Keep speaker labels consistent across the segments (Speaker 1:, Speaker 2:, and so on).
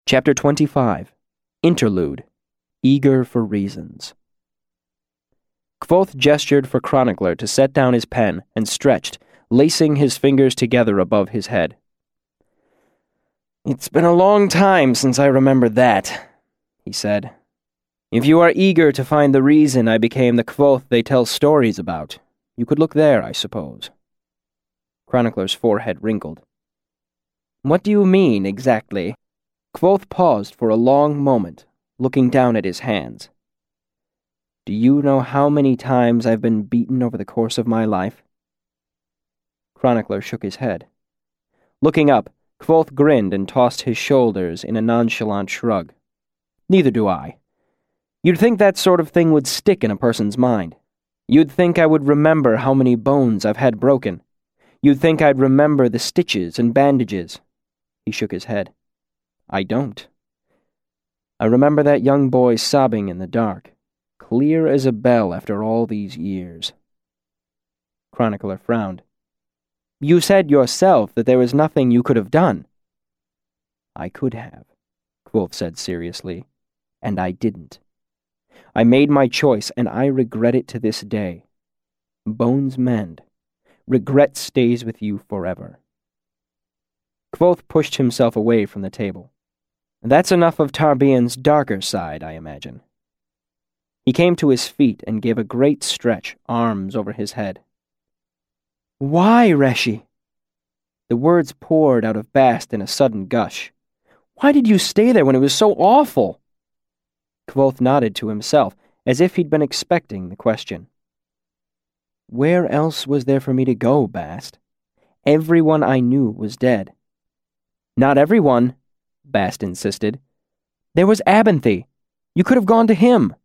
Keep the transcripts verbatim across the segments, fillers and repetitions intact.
Speaker 1: Chapter twenty-five. Interlude. Eager for Reasons. Kvothe gestured for Chronicler to set down his pen and stretched, lacing his fingers together above his head. "It's been a long time since I remember that," he said. "If you are eager to find the reason I became the Kvothe they tell stories about, you could look there, I suppose." Chronicler's forehead wrinkled. "What do you mean, exactly?" Kvothe paused for a long moment, looking down at his hands. "Do you know how many times I've been beaten over the course of my life?" Chronicler shook his head. Looking up, Kvothe grinned and tossed his shoulders in a nonchalant shrug. "Neither do I. You'd think that sort of thing would stick in a person's mind. You'd think I would remember how many bones I've had broken. You'd think I'd remember the stitches and bandages." He shook his head. "I don't. I remember that young boy sobbing in the dark, clear as a bell after all these years." Chronicler frowned. "You said yourself that there was nothing you could have done." "I could have," Kvothe said seriously, "and I didn't. I made my choice, and I regret it to this day. Bones mend. Regret stays with you forever." Kvothe pushed himself away from the table. "That's enough of Tarbean's darker side, I imagine." He came to his feet and gave a great stretch, arms over his head. "Why, Reshi?" The words poured out of Bast in a sudden gush. "Why did you stay there when it was so awful?" Kvothe nodded to himself, as if he'd been expecting the question. "Where else was there for me to go, Bast? Everyone I knew was dead." "Not everyone," Bast insisted. "There was Abenthy. You could have gone to him."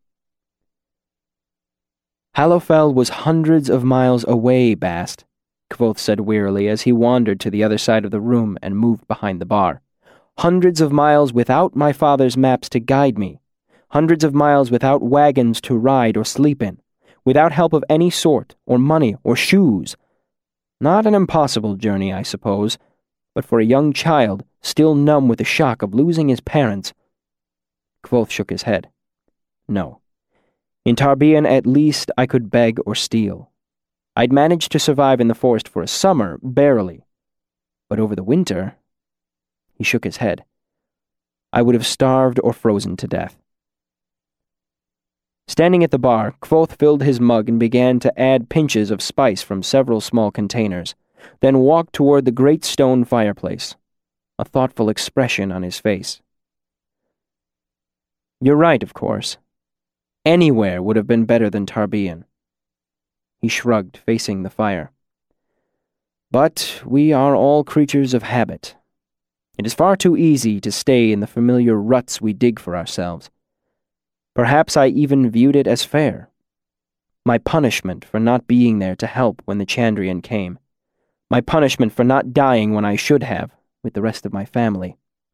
Speaker 1: "Hallowfell was hundreds of miles away, Bast," Kvothe said wearily as he wandered to the other side of the room and moved behind the bar. "Hundreds of miles without my father's maps to guide me. Hundreds of miles without wagons to ride or sleep in. Without help of any sort, or money, or shoes. Not an impossible journey, I suppose, but for a young child, still numb with the shock of losing his parents—" Kvothe shook his head. "No. In Tarbean, at least, I could beg or steal. I'd managed to survive in the forest for a summer, barely. But over the winter—" He shook his head. "I would have starved or frozen to death." Standing at the bar, Kvothe filled his mug and began to add pinches of spice from several small containers, then walked toward the great stone fireplace, a thoughtful expression on his face. "You're right, of course. Anywhere would have been better than Tarbean." He shrugged, facing the fire. "But we are all creatures of habit. It is far too easy to stay in the familiar ruts we dig for ourselves. Perhaps I even viewed it as fair. My punishment for not being there to help when the Chandrian came. My punishment for not dying when I should have, with the rest of my family."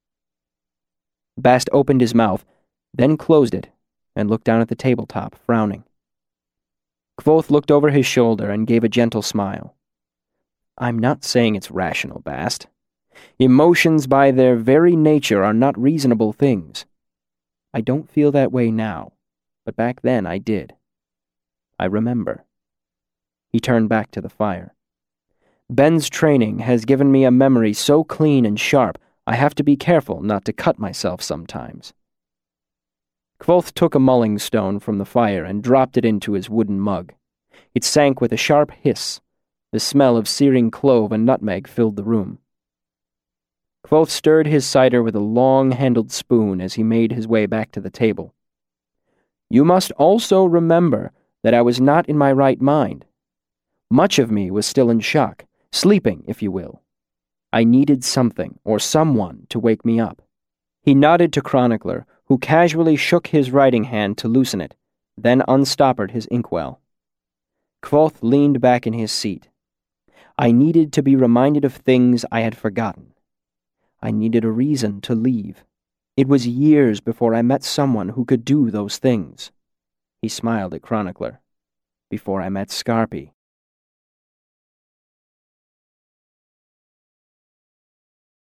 Speaker 1: Bast opened his mouth, then closed it, and looked down at the tabletop, frowning. Kvothe looked over his shoulder and gave a gentle smile. "I'm not saying it's rational, Bast. Emotions by their very nature are not reasonable things. I don't feel that way now, but back then I did. I remember." He turned back to the fire. "Ben's training has given me a memory so clean and sharp, I have to be careful not to cut myself sometimes." Kvothe took a mulling stone from the fire and dropped it into his wooden mug. It sank with a sharp hiss. The smell of searing clove and nutmeg filled the room. Kvothe stirred his cider with a long-handled spoon as he made his way back to the table. "You must also remember that I was not in my right mind. Much of me was still in shock, sleeping, if you will. I needed something, or someone, to wake me up." He nodded to Chronicler, who casually shook his writing hand to loosen it, then unstoppered his inkwell. Kvothe leaned back in his seat. "I needed to be reminded of things I had forgotten. I needed a reason to leave. It was years before I met someone who could do those things." He smiled at Chronicler. "Before I met Scarpi."